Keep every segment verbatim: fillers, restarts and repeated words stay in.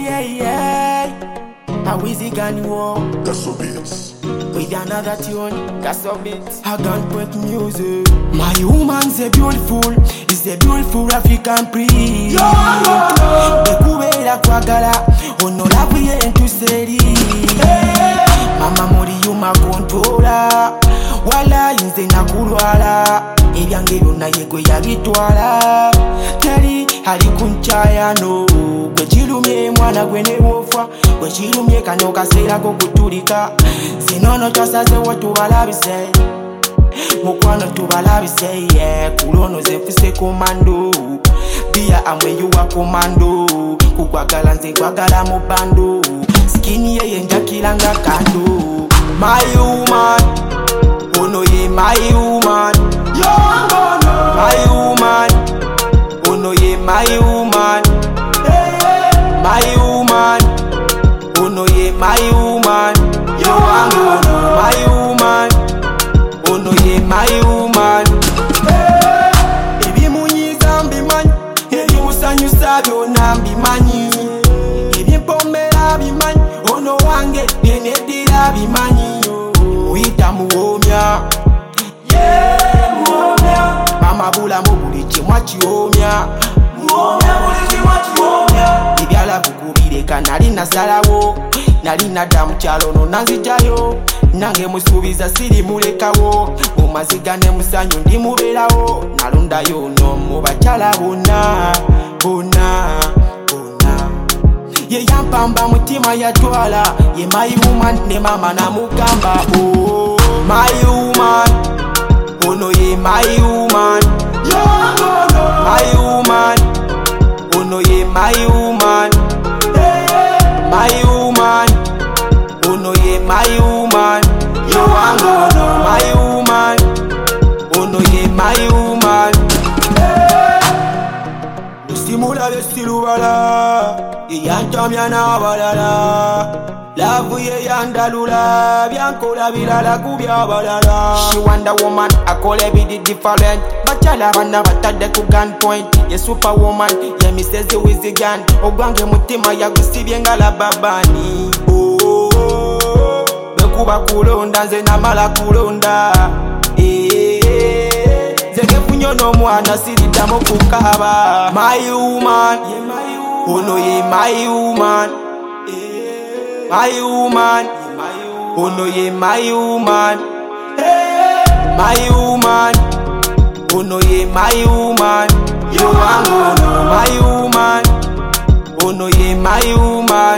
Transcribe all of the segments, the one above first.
yeah, yeah. How is it gonna work? That's so beats. With another tune, that's a bit. I can't put music. My woman's a beautiful, is a beautiful African priest. Bekubera kwagala, ono labuye entuseri. Mama muri yuma controla, wala inze nakulwala. Ebyange byonna yegwe yabitwala. Teri ali kunchaya no. Gwe kirumye mwana gwe ne wofa, gwe kirumye kano kaseera ko kutulika. Zinono twasazewo tubalabise, mukwano tubalabise, yeah. Kulono zenfuse komando, bia amwe yuwa komando. Kukwagala nze kwagala mu bando, skini yeye njakilanga kando. My woman, ono ye my woman. My woman, ono ye my woman. My woman, ono ye my woman. Yo angono, my woman, ono ye my woman. Ebi munyiza mbimanyi, ebi musanyusa byonna mbimanyi. Ebi mpomera bimanyi, ono wange byenedira bimanyi. Muyita muwomya, yeah muwomya. Mama bulamu buli kimwa kiwomya, muwomya buli kimwa kiwomya. Ebyala bukubireka nali nasalawo, nali nadda mu kyalo no nanzijayo. Nange musuubiza siri mulekawo, mumaziga ne musanyu ndi mubeerawo. Nalondayo no mu bakyala bonna bonna bonna. Ye yampamba mutima yatwala, ye my woman ne mama namugamba. Oh my woman, ono ye my woman. My woman, ono ye my woman. My woman, ono ye my woman. Yo angono, my woman, ono ye my woman. Simula besilubala, yantamya n'abalala. Lavu ye yandalula, byankola bilala kubya balala. She Wonder Woman, akola ebidi different. Bachala bana batadde ku gunpoint. Ye superwoman, ye Missus Wizigan. Ogwange mutima yagusibye nga lababani. Oh, bekuba kulonda nze namala kulonda. Eh, zeke funyo n'omwana siriddamu kukaba. My woman, ono ye my woman. My woman, ono ye my woman. My woman, ono ye my woman. Yo angono, my woman, ono ye my woman.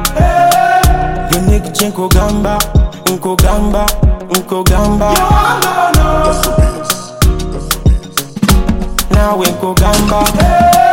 Yone kichenko gamba, unko gamba, unko gamba. That's so beats. Nawe nko gamba.